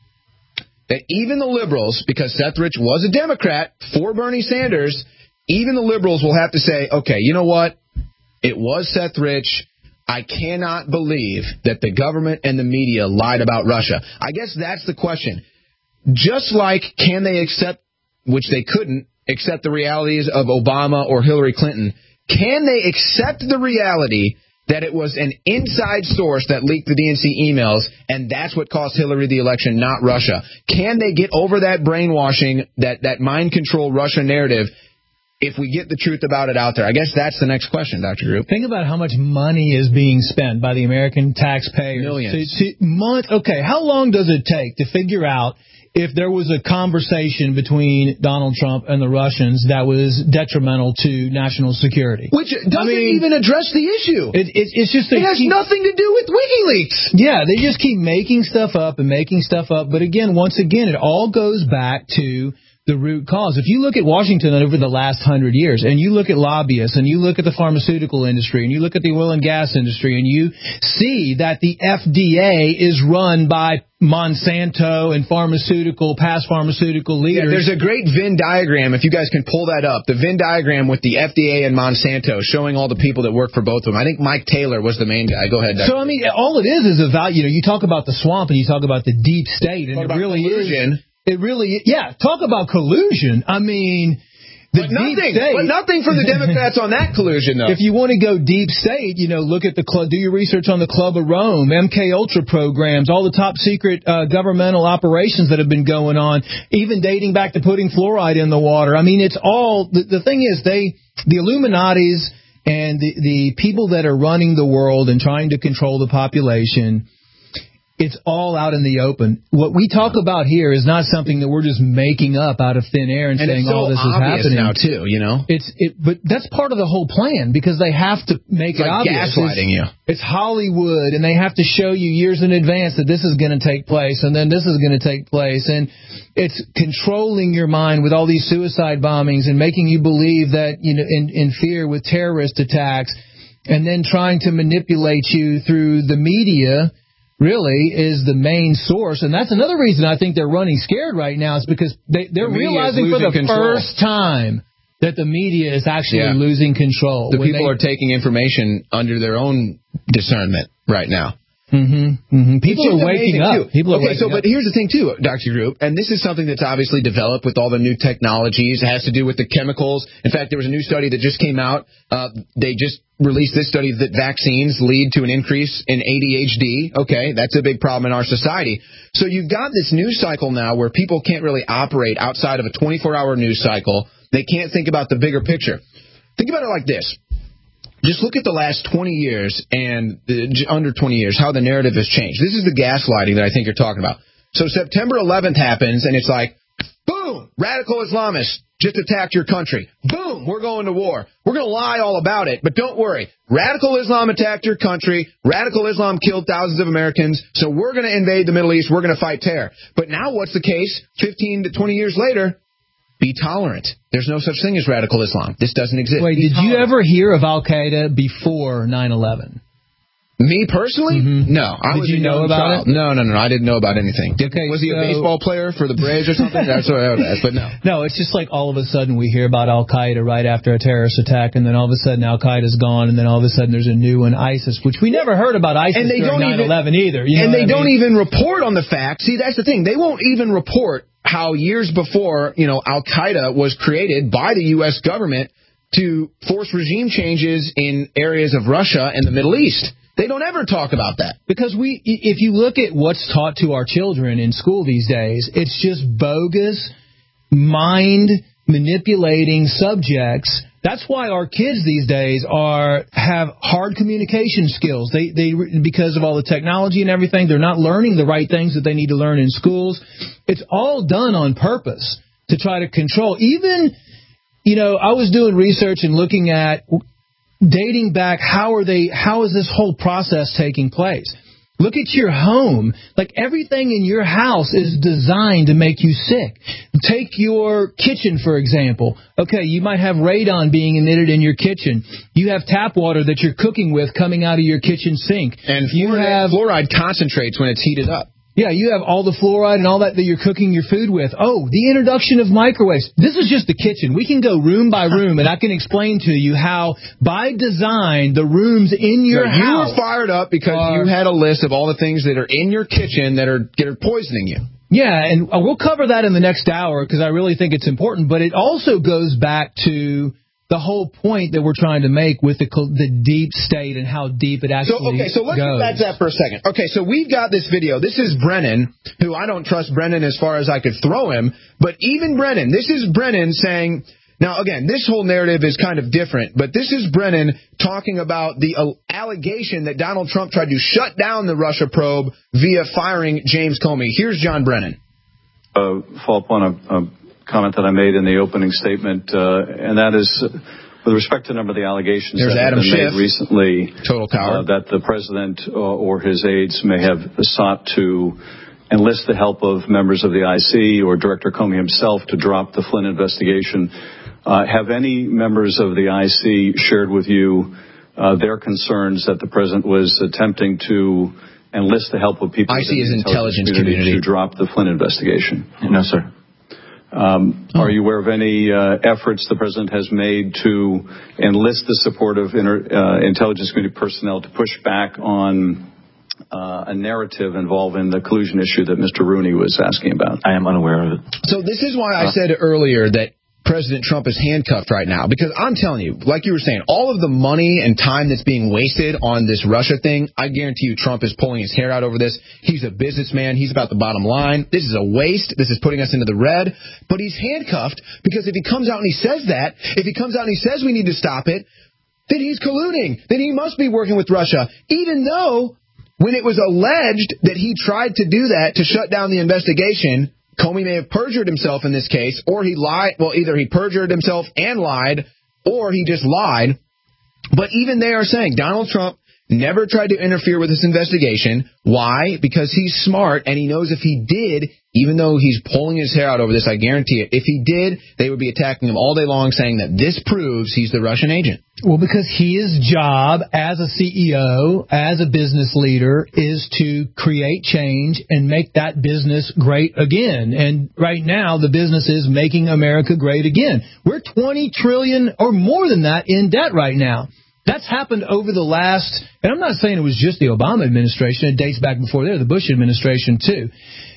that even the liberals, because Seth Rich was a Democrat for Bernie Sanders, even the liberals will have to say, okay, you know what? It was Seth Rich. I cannot believe that the government and the media lied about Russia. I guess that's the question. Just like, can they accept, which they couldn't, accept the realities of Obama or Hillary Clinton, can they accept the reality that it was an inside source that leaked the D N C emails, and that's what cost Hillary the election, not Russia? Can they get over that brainwashing, that, that mind control Russia narrative, if we get the truth about it out there? I guess that's the next question, Doctor Group. Think about how much money is being spent by the American taxpayers. Millions. To, to month, okay, how long does it take to figure out if there was a conversation between Donald Trump and the Russians that was detrimental to national security? Which doesn't I mean, even address the issue. It, it, it's just it has keep, nothing to do with WikiLeaks. Yeah, they just keep making stuff up and making stuff up. But again, once again, it all goes back to the root cause. If you look at Washington over the last hundred years, and you look at lobbyists, and you look at the pharmaceutical industry, and you look at the oil and gas industry, and you see that the F D A is run by Monsanto and pharmaceutical, past pharmaceutical leaders. Yeah, there's a great Venn diagram, if you guys can pull that up, the Venn diagram with the F D A and Monsanto showing all the people that work for both of them. I think Mike Taylor was the main guy. Go ahead, Doctor. So, I mean, all it is is a value. You know, you talk about the swamp and you talk about the deep state, and talk it really collusion. is. It really, yeah, talk about collusion. I mean, the but nothing, deep state. But nothing for the Democrats on that collusion, though. If you want to go deep state, you know, look at the club, do your research on the Club of Rome, M K Ultra programs, all the top secret uh, governmental operations that have been going on, even dating back to putting fluoride in the water. I mean, it's all, the, the thing is, they, the Illuminatis and the, the people that are running the world and trying to control the population, it's all out in the open. What we talk about here is not something that we're just making up out of thin air and, and saying it's so all this is obvious happening now too. You know, it's it, but that's part of the whole plan because they have to make it's it like obvious. Gaslighting it's, you. It's Hollywood, and they have to show you years in advance that this is going to take place, and then this is going to take place, and it's controlling your mind with all these suicide bombings and making you believe that you know in, in fear with terrorist attacks, and then trying to manipulate you through the media. Really is the main source, and that's another reason I think they're running scared right now is because they, they're the realizing for the control. first time that the media is actually yeah. losing control. The when people they, are taking information under their own discernment right now. Mm-hmm, mm-hmm. People are waking up. Too. People are okay, waking so up. but here's the thing too, Doctor Group, and this is something that's obviously developed with all the new technologies. It has to do with the chemicals. In fact, there was a new study that just came out. Uh, they just released this study that vaccines lead to an increase in A D H D. Okay, that's a big problem in our society. So you've got this news cycle now where people can't really operate outside of a twenty-four hour news cycle. They can't think about the bigger picture. Think about it like this. Just look at the last twenty years and the, under twenty years, how the narrative has changed. This is the gaslighting that I think you're talking about. So September eleventh happens, and it's like, boom, radical Islamists just attacked your country. Boom, we're going to war. We're going to lie all about it, but don't worry. Radical Islam attacked your country. Radical Islam killed thousands of Americans, so we're going to invade the Middle East. We're going to fight terror. But now what's the case fifteen to twenty years later? Be tolerant. There's no such thing as radical Islam. This doesn't exist. Wait, Be did tolerant. you ever hear of Al-Qaeda before nine eleven? Me personally? Mm-hmm. No. I Did was you a know young about child. it? No, no, no. I didn't know about anything. Did, okay, was he so, a baseball player for the Braves or something? That's what I would ask, but no. No, it's just like all of a sudden we hear about Al-Qaeda right after a terrorist attack, and then all of a sudden Al-Qaeda's gone, and then all of a sudden there's a new one, ISIS, which we never heard about ISIS and they during don't nine eleven either. You know and they I don't mean? even report on the fact. See, that's the thing. They won't even report how years before, you know, Al-Qaeda was created by the U S government to force regime changes in areas of Russia and the Middle East. They don't ever talk about that. Because we, if you look at what's taught to our children in school these days, it's just bogus, mind-manipulating subjects. That's why our kids these days are have hard communication skills. They they because of all the technology and everything, they're not learning the right things that they need to learn in schools. It's all done on purpose to try to control. Even, you know, I was doing research and looking at dating back, how are they? How is this whole process taking place? Look at your home. Like, everything in your house is designed to make you sick. Take your kitchen, for example. Okay, you might have radon being emitted in your kitchen. You have tap water that you're cooking with coming out of your kitchen sink. And you fluoride, have fluoride concentrates when it's heated up. Yeah, you have all the fluoride and all that that you're cooking your food with. Oh, the introduction of microwaves. This is just the kitchen. We can go room by room, and I can explain to you how, by design, the rooms in your so house... You were fired up because are, you had a list of all the things that are in your kitchen that are, that are poisoning you. Yeah, and we'll cover that in the next hour because I really think it's important. But it also goes back to the whole point that we're trying to make with the the deep state and how deep it actually so, okay, so let's goes. go back to that for a second. Okay, so we've got this video. This is Brennan, who I don't trust Brennan as far as I could throw him, but even Brennan, this is Brennan saying, now again, this whole narrative is kind of different, but this is Brennan talking about the uh, allegation that Donald Trump tried to shut down the Russia probe via firing James Comey. Here's John Brennan. Uh, follow up on a, a comment that I made in the opening statement, uh, and that is uh, with respect to a number of the allegations There's that Adam have been Schiff, made recently, total coward, uh, that the president uh, or his aides may have sought to enlist the help of members of the I C or Director Comey himself to drop the Flynn investigation. Uh, have any members of the I C shared with you uh, their concerns that the president was attempting to enlist the help of people I C is in the intelligence community, community to drop the Flynn investigation? No, sir. Um, oh. Are you aware of any uh, efforts the president has made to enlist the support of inter, uh, intelligence community personnel to push back on uh, a narrative involving the collusion issue that Mister Rooney was asking about? I am unaware of it. So this is why I said earlier that President Trump is handcuffed right now, because I'm telling you, like you were saying, all of the money and time that's being wasted on this Russia thing, I guarantee you Trump is pulling his hair out over this. He's a businessman. He's about the bottom line. This is a waste. This is putting us into the red. But he's handcuffed because if he comes out and he says that, if he comes out and he says we need to stop it, then he's colluding. Then he must be working with Russia, even though when it was alleged that he tried to do that to shut down the investigation, Comey may have perjured himself in this case, or he lied. Well, either he perjured himself and lied, or he just lied. But even they are saying Donald Trump never tried to interfere with this investigation. Why? Because he's smart, and he knows if he did, even though he's pulling his hair out over this, I guarantee it, if he did, they would be attacking him all day long, saying that this proves he's the Russian agent. Well, because his job as a C E O, as a business leader, is to create change and make that business great again. And right now, the business is making America great again. We're twenty trillion dollars or more than that in debt right now. That's happened over the last, and I'm not saying it was just the Obama administration. It dates back before there, the Bush administration, too.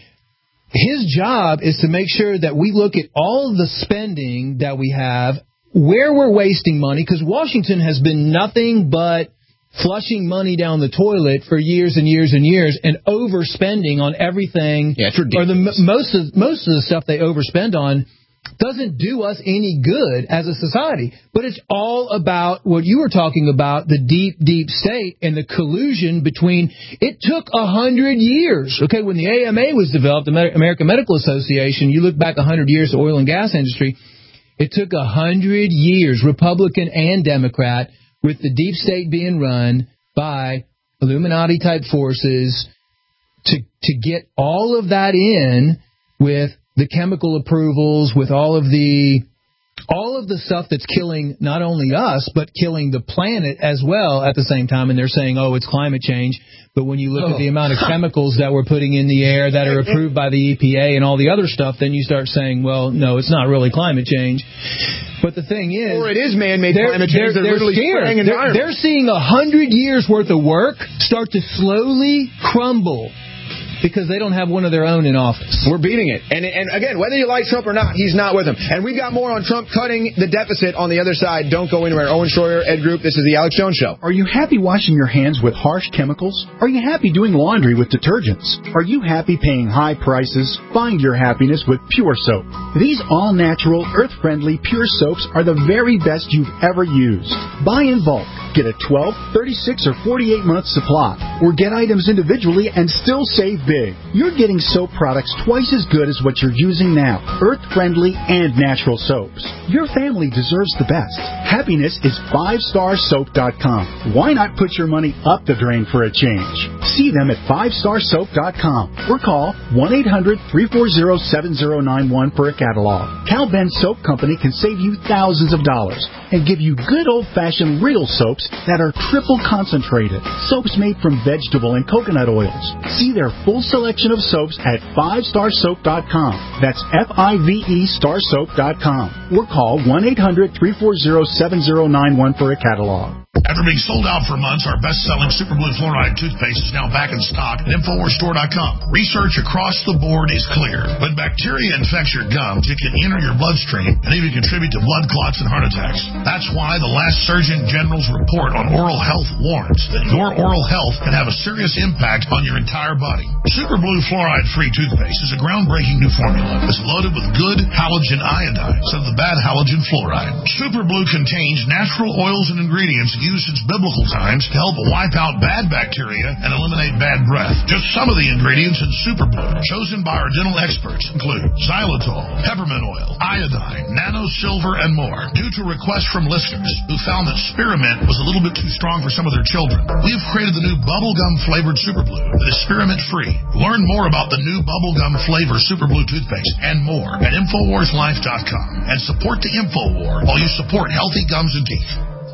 His job is to make sure that we look at all of the spending that we have, where we're wasting money, because Washington has been nothing but flushing money down the toilet for years and years and years and overspending on everything. Yeah, it's ridiculous. Or the, most of, most of the stuff they overspend on doesn't do us any good as a society. But it's all about what you were talking about, the deep, deep state and the collusion between. It took a hundred years. Okay, when the A M A was developed, the American Medical Association, you look back a hundred years, the oil and gas industry, it took a hundred years, Republican and Democrat, with the deep state being run by Illuminati-type forces, to to get all of that in with the chemical approvals, with all of the all of the stuff that's killing not only us, but killing the planet as well at the same time. And they're saying, oh, it's climate change. But when you look oh. at the amount of chemicals that we're putting in the air that are approved by the E P A and all the other stuff, then you start saying, well, no, it's not really climate change. But the thing is, or it is man-made they're, climate change. They're, They're, they're scared. They're, they're seeing a hundred years worth of work start to slowly crumble, because they don't have one of their own in office. We're beating it. And and again, whether you like Trump or not, he's not with them. And we got more on Trump cutting the deficit on the other side. Don't go anywhere. Owen Schroyer, Ed Group, this is the Alex Jones Show. Are you happy washing your hands with harsh chemicals? Are you happy doing laundry with detergents? Are you happy paying high prices? Find your happiness with Pure Soap. These all-natural, earth-friendly Pure Soaps are the very best you've ever used. Buy in bulk. Get a twelve, thirty-six, or forty-eight month supply. Or get items individually and still save big. You're getting soap products twice as good as what you're using now. Earth-friendly and natural soaps. Your family deserves the best. Happiness is five star soap dot com. Why not put your money up the drain for a change? See them at five star soap dot com or call one eight hundred, three four zero, seven zero nine one for a catalog. Cal Ben Soap Company can save you thousands of dollars and give you good old-fashioned real soaps that are triple concentrated. Soaps made from vegetable and coconut oils. See their full selection of soaps at five star soap dot com. That's F I V E star soap dot com. Or call one eight hundred, three four zero, seven zero nine one for a catalog. After being sold out for months, our best-selling Super Blue Fluoride toothpaste is now back in stock at Infowars Store dot com. Research across the board is clear. When bacteria infects your gums, it can enter your bloodstream and even contribute to blood clots and heart attacks. That's why the last Surgeon General's report on oral health warns that your oral health can have a serious impact on your entire body. Super Blue Fluoride-free toothpaste is a groundbreaking new formula that's loaded with good halogen iodine instead of the bad halogen fluoride. Super Blue contains natural oils and ingredients used since biblical times to help wipe out bad bacteria and eliminate bad breath. Just some of the ingredients in Super Blue, chosen by our dental experts, include xylitol, peppermint oil, iodine, nano silver, and more. Due to requests from listeners who found that spearmint was a little bit too strong for some of their children, we have created the new bubblegum flavored Super Blue that is spearmint free. Learn more about the new bubblegum flavor Super Blue toothpaste and more at Infowars Life dot com and support the InfoWar while you support healthy gums and teeth.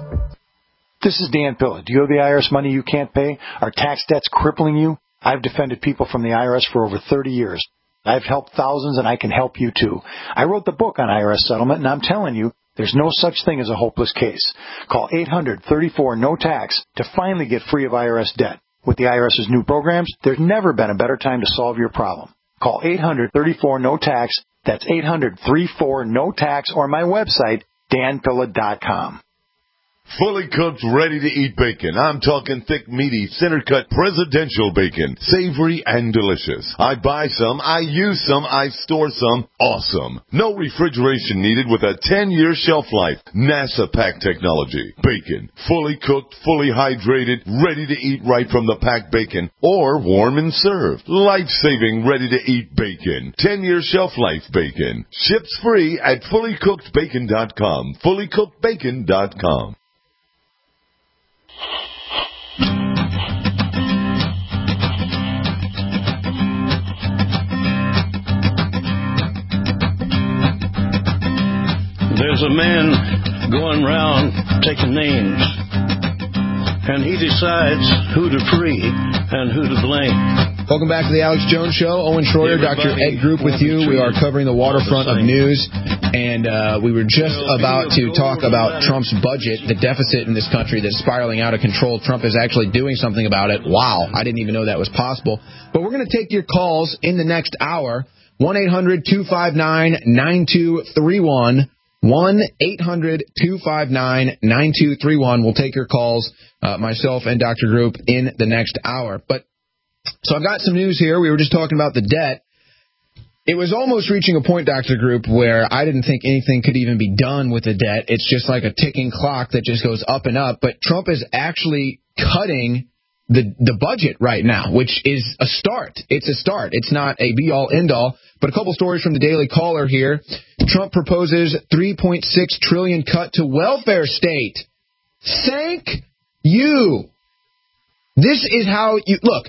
This is Dan Pilla. Do you owe the I R S money you can't pay? Are tax debts crippling you? I've defended people from the I R S for over thirty years. I've helped thousands, and I can help you too. I wrote the book on I R S settlement, and I'm telling you, there's no such thing as a hopeless case. Call eight hundred, thirty-four, no tax to finally get free of I R S debt. With the IRS's new programs, there's never been a better time to solve your problem. Call eight hundred, thirty-four, no tax. That's eight hundred, thirty-four, no tax, or my website, dan pilla dot com. Fully cooked, ready-to-eat bacon. I'm talking thick, meaty, center-cut presidential bacon. Savory and delicious. I buy some, I use some, I store some. Awesome. No refrigeration needed with a ten-year shelf life. NASA pack technology. Bacon. Fully cooked, fully hydrated, ready to eat right from the packed bacon. Or warm and served. Life-saving, ready-to-eat bacon. ten-year shelf life bacon. Ships free at fully cooked bacon dot com. fully cooked bacon dot com. There's a man going round taking names, and he decides who to free and who to blame. Welcome back to the Alex Jones Show. Owen Schroyer, Doctor Ed Group with you. We are covering the waterfront of news, and uh, we were just about to talk about Trump's budget, the deficit in this country that's spiraling out of control. Trump is actually doing something about it. Wow, I didn't even know that was possible. But we're going to take your calls in the next hour. one eight hundred two five nine nine two three one. one eight hundred two five nine nine two three one. We'll take your calls, uh, myself and Doctor Group, in the next hour. But so I've got some news here. We were just talking about the debt. It was almost reaching a point, Doctor Group, where I didn't think anything could even be done with the debt. It's just like a ticking clock that just goes up and up. But Trump is actually cutting the the budget right now, which is a start. It's a start. It's not a be-all, end-all. But a couple stories from the Daily Caller here. Trump proposes three point six trillion dollars cut to welfare state. Thank you. This is how you... Look,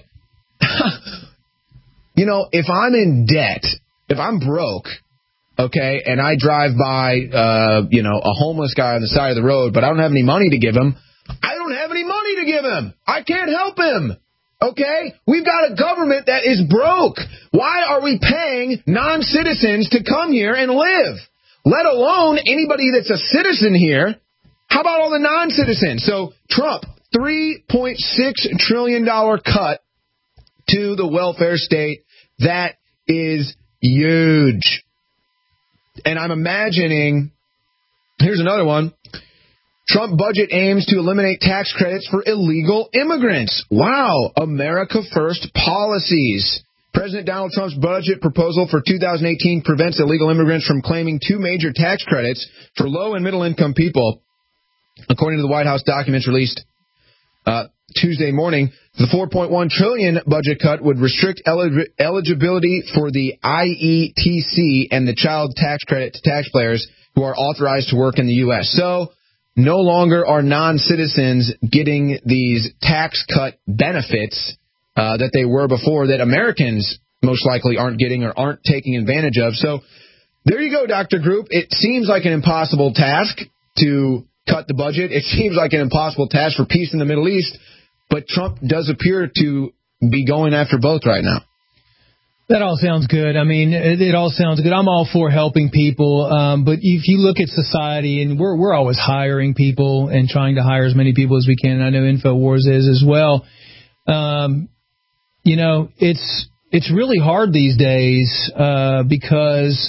you know, if I'm in debt, if I'm broke, okay, and I drive by, uh, you know, a homeless guy on the side of the road, but I don't have any money to give him, I don't have any money to give him. I can't help him. Okay? We've got a government that is broke. Why are we paying non-citizens to come here and live? Let alone anybody that's a citizen here. How about all the non-citizens? So, Trump, three point six trillion dollars cut to the welfare state. That is huge. And I'm imagining, here's another one. Trump budget aims to eliminate tax credits for illegal immigrants. Wow, America First policies. President Donald Trump's budget proposal for two thousand eighteen prevents illegal immigrants from claiming two major tax credits for low and middle income people. According to the White House documents released uh, Tuesday morning, the four point one trillion dollars budget cut would restrict elig- eligibility for the I E T C and the child tax credit to taxpayers who are authorized to work in the U S. So, no longer are non-citizens getting these tax cut benefits uh, that they were before, that Americans most likely aren't getting or aren't taking advantage of. So there you go, Doctor Group. It seems like an impossible task to cut the budget. It seems like an impossible task for peace in the Middle East. But Trump does appear to be going after both right now. That all sounds good. I mean, it, it all sounds good. I'm all for helping people. Um, but if you look at society, and we're we're always hiring people and trying to hire as many people as we can. And I know InfoWars is as well. Um, you know, it's it's really hard these days uh, because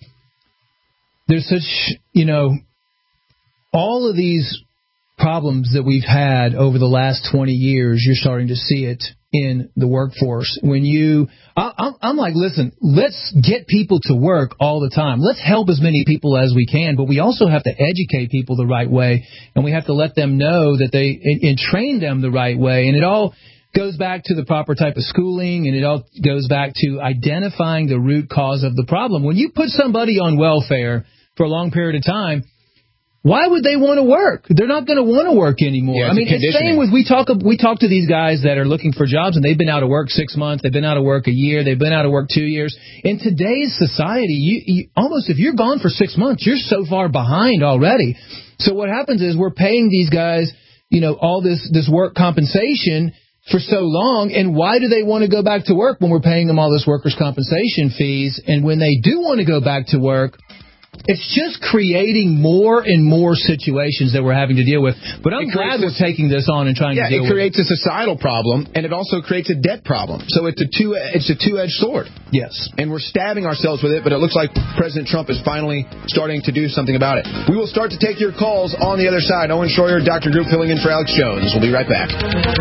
there's such, you know, all of these problems that we've had over the last twenty years. You're starting to see it in the workforce. When you, I, I'm like, listen, let's get people to work all the time. Let's help as many people as we can, but we also have to educate people the right way, and we have to let them know that they, and, and train them the right way. And it all goes back to the proper type of schooling, and it all goes back to identifying the root cause of the problem. When you put somebody on welfare for a long period of time, why would they want to work? They're not going to want to work anymore. Yeah, I mean, it's same with we talk we talk to these guys that are looking for jobs, and they've been out of work six months, they've been out of work a year, they've been out of work two years. In today's society, you, you almost if you're gone for six months, you're so far behind already. So what happens is we're paying these guys, you know, all this this work compensation for so long, and why do they want to go back to work when we're paying them all this workers' compensation fees? And when they do want to go back to work, It's just creating more and more situations that we're having to deal with. But I'm glad we're taking this on and trying yeah, to deal it with it. It creates a societal problem, and it also creates a debt problem. So it's a two it's a two-edged sword. Yes. And we're stabbing ourselves with it, but it looks like President Trump is finally starting to do something about it. We will start to take your calls on the other side. Owen Schroyer, Doctor Group filling in for Alex Jones. We'll be right back.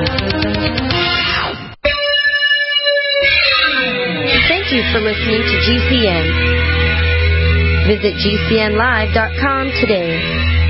Thank you for listening to G C N. Visit G C N live dot com today.